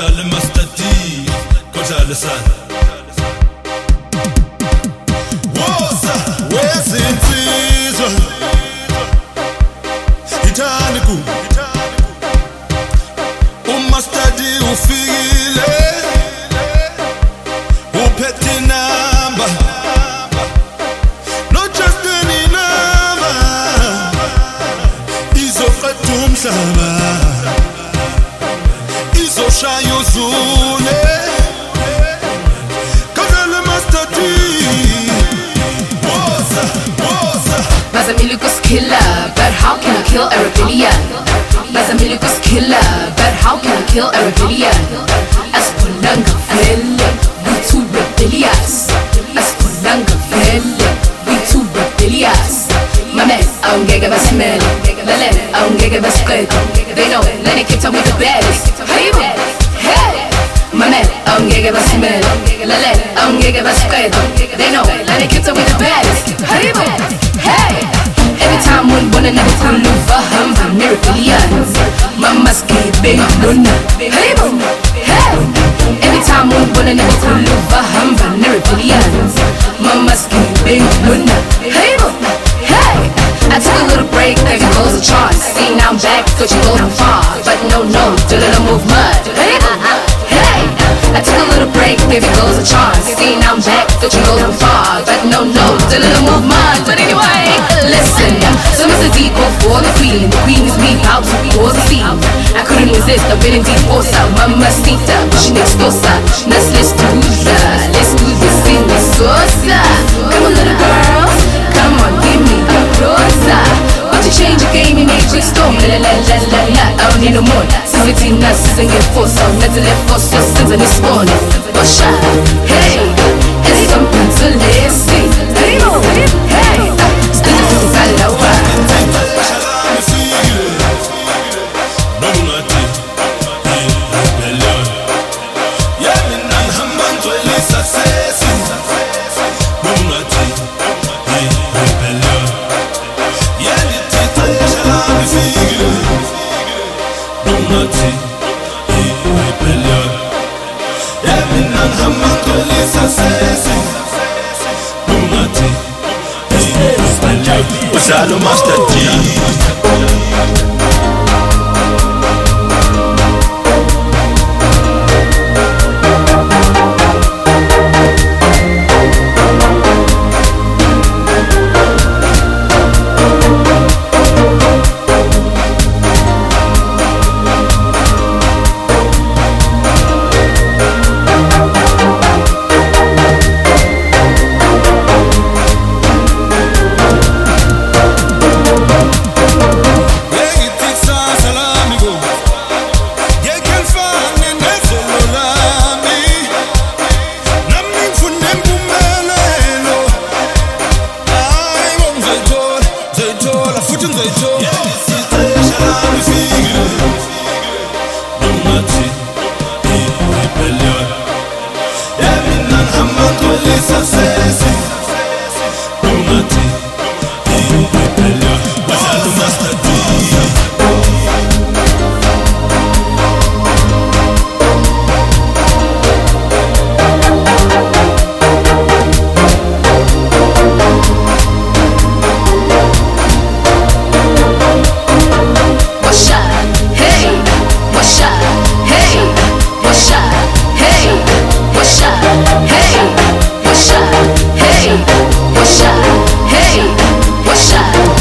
Kotal Mastati, Kotal San. Wosa, where's in season? Itaniku, Mastadi ufile, upeti number, not just any number. Izo katum sama, izo shayuzune, Kotal Mastadi. Mazamilikus killer, but how can I kill a rebellion? Mazamilikus killer, but how can I kill a rebellion? Asponanga felle, we too rebellious. Asponanga felle, we too rebellious. My man, I don't get a smell. Lale, I don't get a spread. They know, let it keep with the baddest. Hey, my man, I don't get a smell. Lale, I don't get a spread. They know, let it keep with the baddest. Hey, every time one another cool over hum rebellions. Mama's keeping luna. Hey, every time one another cool over hum rebellions. Mama's keeping luna. Hey, I took a little break, there goes a chance. See now I'm back, thought you go far, but no, do a little move mud. Hey, I took a little break, there goes a chance. See now I'm back, thought you go far, but no, do a little move mud. But anyway, listen, so Mr. D go for the queen. The queen is me, out to cause a scene. I couldn't resist, I've been in deep force. Mamacita, she next dosa. Let's do this in the salsa. Come on, little girls, come on, give me a rosa. But you change the game, you make me storm. La la la la la, I don't need no more. 17 nuts, and get force on. Let's let force your sins and it's morning. Busha, hey, it's something to listen. Hey, still the things I love. Kotal Mastadi. What's up?